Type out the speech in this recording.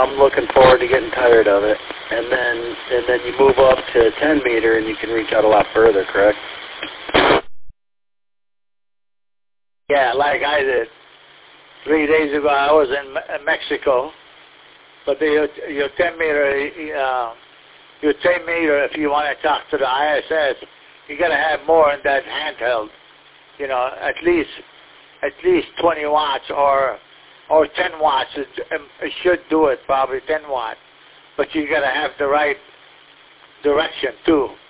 I'm looking forward to getting tired of it. And then you move up to 10 meter and you can reach out a lot further, correct? Yeah, like I did. 3 days ago I was in Mexico, but your 10 meter, if you want to talk to the ISS, you got to have more in that handheld. You know, at least 20 watts or 10 watts. It should do it, probably 10 watts. But you got to have the right direction too.